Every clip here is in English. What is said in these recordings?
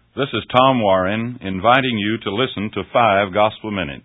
This is Tom Warren inviting you to listen to 5 Gospel Minutes.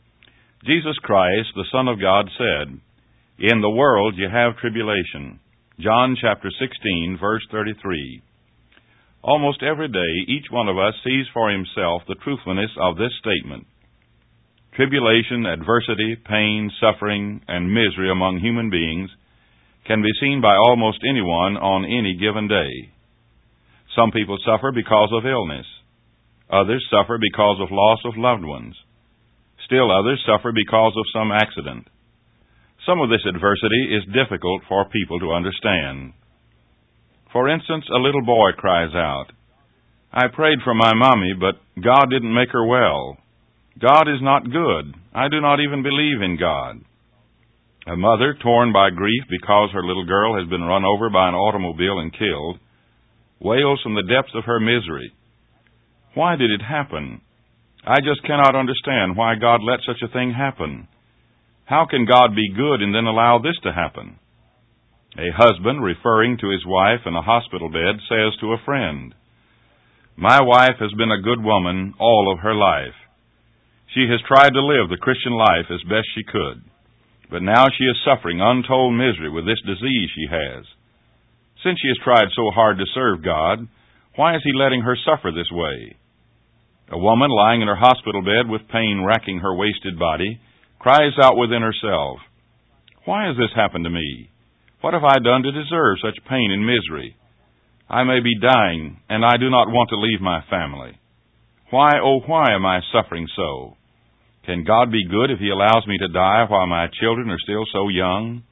Jesus Christ, the Son of God, said, "In the world you have tribulation." John chapter 16, verse 33. Almost every day, each one of us sees for himself the truthfulness of this statement. Tribulation, adversity, pain, suffering, and misery among human beings can be seen by almost anyone on any given day. Some people suffer because of illness. Others suffer because of loss of loved ones. Still others suffer because of some accident. Some of this adversity is difficult for people to understand. For instance, a little boy cries out, "I prayed for my mommy, but God didn't make her well. God is not good. I do not even believe in God." A mother, torn by grief because her little girl has been run over by an automobile and killed, wails from the depths of her misery. Why did it happen? I just cannot understand why God let such a thing happen. How can God be good and then allow this to happen? A husband, referring to his wife in a hospital bed, says to a friend, "My wife has been a good woman all of her life. She has tried to live the Christian life as best she could, but now she is suffering untold misery with this disease she has. Since she has tried so hard to serve God, why is He letting her suffer this way?" A woman lying in her hospital bed with pain racking her wasted body cries out within herself, "Why has this happened to me? What have I done to deserve such pain and misery? I may be dying, and I do not want to leave my family. Why, oh why am I suffering so? Can God be good if He allows me to die while my children are still so young?"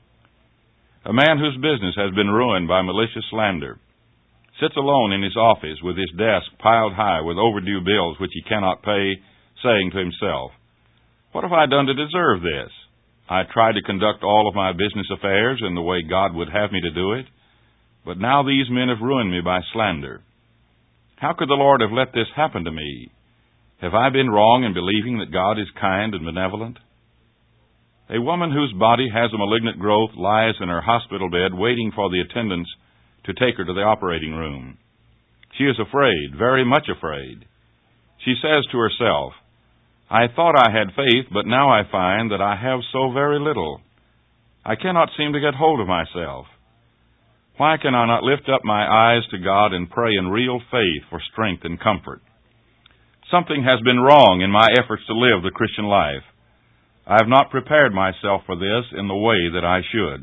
A man whose business has been ruined by malicious slander sits alone in his office with his desk piled high with overdue bills which he cannot pay, saying to himself, "What have I done to deserve this? I tried to conduct all of my business affairs in the way God would have me to do it, but now these men have ruined me by slander. How could the Lord have let this happen to me? Have I been wrong in believing that God is kind and benevolent?" A woman whose body has a malignant growth lies in her hospital bed waiting for the attendants to take her to the operating room. She is afraid, very much afraid. She says to herself, "I thought I had faith, but now I find that I have so very little. I cannot seem to get hold of myself. Why can I not lift up my eyes to God and pray in real faith for strength and comfort? Something has been wrong in my efforts to live the Christian life. I have not prepared myself for this in the way that I should."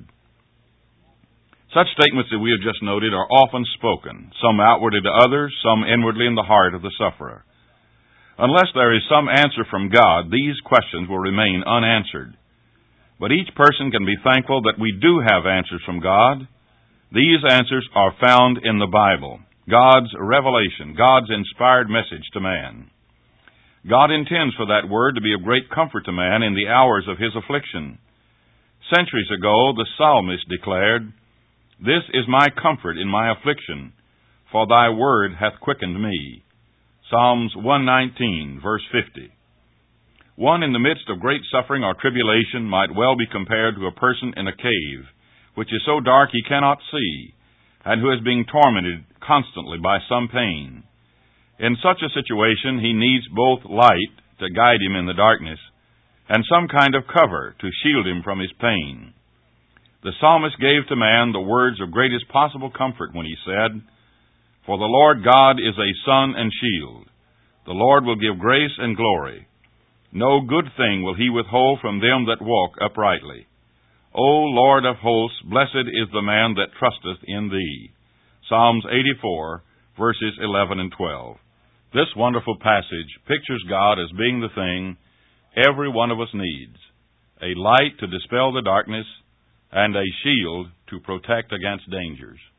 Such statements that we have just noted are often spoken, some outwardly to others, some inwardly in the heart of the sufferer. Unless there is some answer from God, these questions will remain unanswered. But each person can be thankful that we do have answers from God. These answers are found in the Bible, God's revelation, God's inspired message to man. God intends for that word to be of great comfort to man in the hours of his affliction. Centuries ago, the psalmist declared, "This is my comfort in my affliction, for thy word hath quickened me." Psalms 119, verse 50. One in the midst of great suffering or tribulation might well be compared to a person in a cave, which is so dark he cannot see, and who is being tormented constantly by some pain. In such a situation, he needs both light to guide him in the darkness and some kind of cover to shield him from his pain. The psalmist gave to man the words of greatest possible comfort when he said, "For the Lord God is a sun and shield. The Lord will give grace and glory. No good thing will He withhold from them that walk uprightly. O Lord of hosts, blessed is the man that trusteth in Thee." Psalms 84, verses 11 and 12. This wonderful passage pictures God as being the thing every one of us needs: a light to dispel the darkness and a shield to protect against dangers.